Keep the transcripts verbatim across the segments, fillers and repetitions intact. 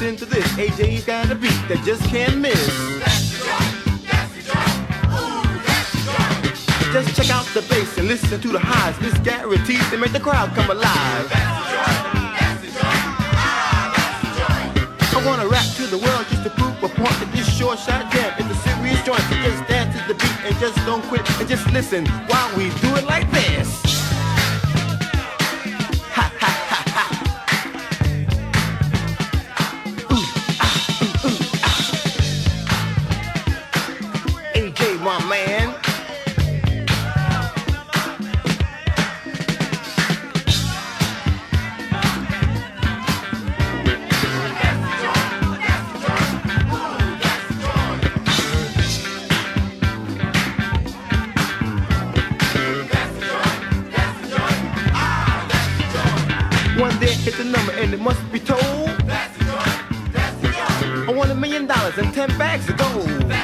listening to this. A J's got a beat that just can't miss. That's the joint, that's the joint, ooh, that's the joint. Just check out the bass and listen to the highs. This guarantees to make the crowd come alive. That's the joint, that's the joint, ah, that's the joint. I wanna rap to the world just to prove a point that this short shot jam is a serious joint. So just dance to the beat and just don't quit and just listen while we do it like this. My man. One day hit the number and it must be told. I want a million dollars and ten bags of gold.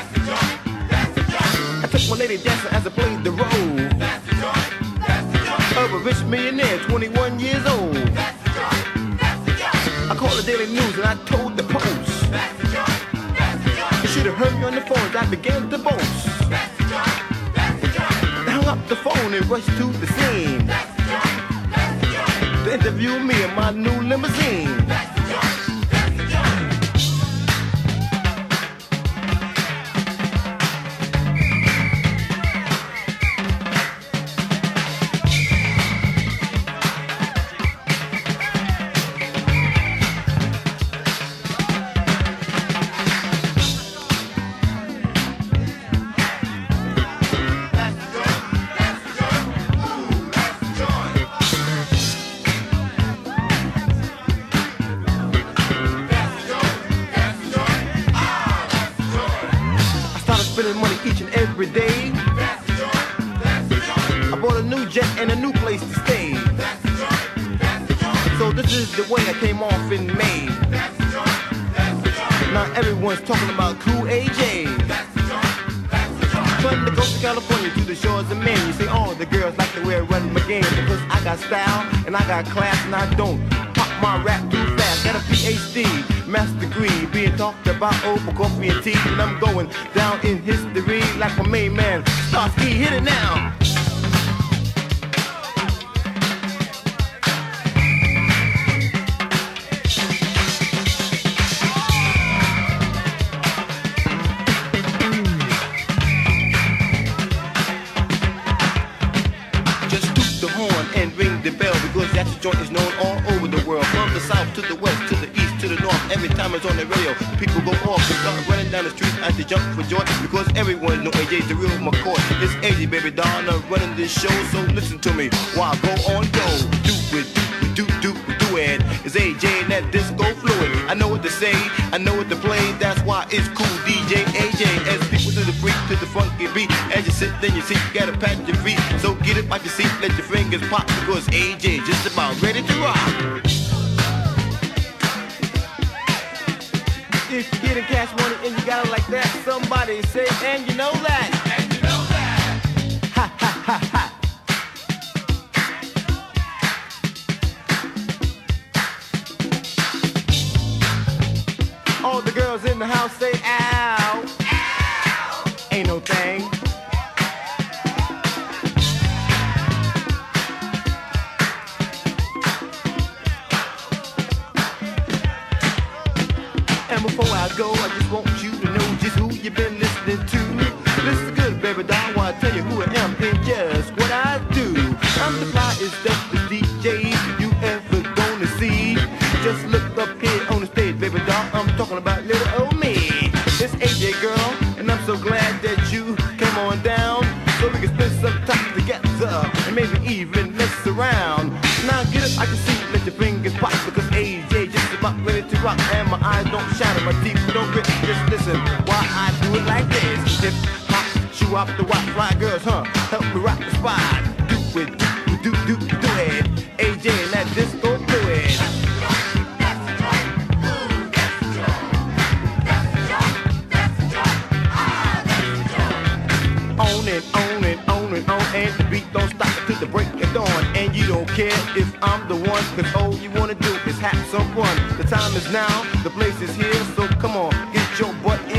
I took my lady dancing as I played the role that's the joint, that's the joint. Of a rich millionaire, twenty-one years old. That's the joint, that's the joint. I called the Daily News and I told the Post. That's the joint, that's the joint. You should have heard me on the phone as I began to boast. That's the joint, that's the joint. I hung up the phone and rushed to the scene. That's the joint, that's the joint. To interview me in my new limousine. That's the joint, that's the joint. Spending money each and every day. That's the joint, that's the joint. I bought a new jet and a new place to stay. That's the joint, that's the joint. So this is the way I came off in May. That's the joint, that's the joint. Now everyone's talking about Cool A J. That's the joint, that's the joint. From the coast of California to the shores of Maine, you see all the girls like to wear Run My Game because I got style and I got class and I don't pop my rap too fast. Got a P H D, master degree, being talked about over coffee and tea, and I'm going down in history like my main man. Starsky, hit it now. Just toot the horn and ring the bell because that joint is known all over the world, from the south to the west to the east to the north. Every time it's on the radio, people go off and start running down the street as they jump for joy because everyone know A J's the real McCoy. It's A J, baby doll, I'm running this show, so listen to me while I go on go. Do it, do do do it. It's A J and that disco fluid. I know what to say, I know what to play. That's why it's cool. D J A J, as people to the freak to the funky beat. As you sit in your seat, you gotta pat your feet. So get up off your seat, let your fingers pop because A J just about ready to rock. If you're getting cash money and you got it like that, somebody say, and you know that. And you know that. Ha ha ha ha. All the girls in the house say, ow. Ow. Ain't no thing. And before I go, I just want you to know just who you've been listening to. Listen good, baby doll, while I tell you who I am and just what I do. I'm the flyest, that's the D J you ever gonna see. Just look up here on the stage, baby doll, I'm talking about little old me. It's A J, girl, and I'm so glad that you came on down so we can spend some time together and maybe even mess around. Now get up, I can see, let your fingers pop because A J just about ready to rock and my eyes don't shine and my teeth don't grit. Just listen while I do it like this. Hip hop, shoe off the watch, fly girls, huh? Help me rock the spot. Do it, do, do, do, do it. A J and that disco fluid. On and on and on and on, and the beat don't stop until the break of dawn. And you don't care if I'm the one, cause all you wanna do is have some fun. The time is now, the place is here, so come on, get your butt in